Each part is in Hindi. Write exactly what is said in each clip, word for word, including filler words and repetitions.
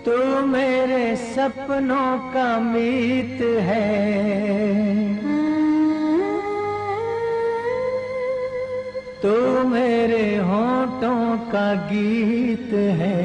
तू मेरे सपनों का मीत है, तू मेरे होठों का गीत है।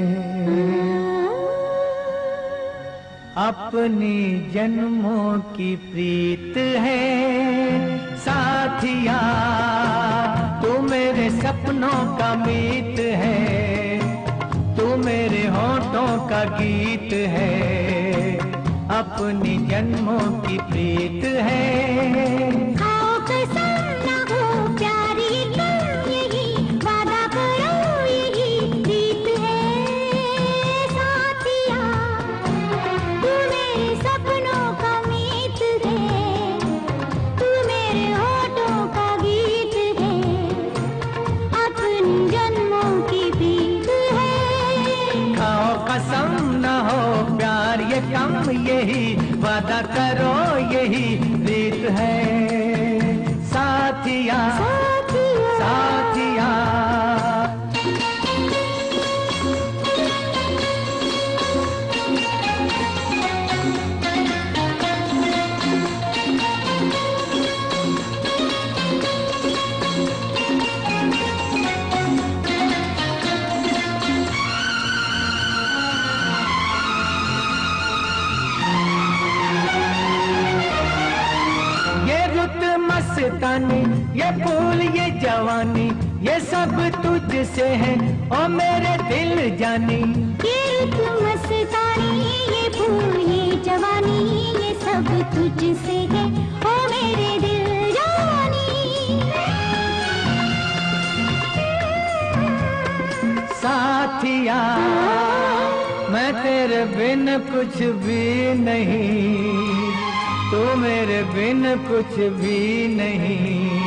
अपनी जन्मों की प्रीत है साथिया, तू मेरे सपनों का मीत है, तू मेरे होठों का गीत है। अपनी जन्मों की प्रीत है। खाओ कसम ना हो प्यारी तुम यही वादा करो, यही प्रीत है साथिया, तू मेरे सपनों का मीत है, तू मेरे होठों का गीत है। अपनी जन्मों की प्रीत है। खाओ कसम न हो प्यार ये कम, यही वादा करो, यही रीत है साथिया, साथिया, साथिया। मस्तानी ये फूल ये जवानी, ये सब तुझसे है ओ मेरे दिल जानी। ये रुत मस्तानी ये फूल ये जवानी, ये सब तुझसे है ओ मेरे दिल जानी। साथिया मैं तेरे बिन कुछ भी नहीं, तू मेरे बिन कुछ भी नहीं।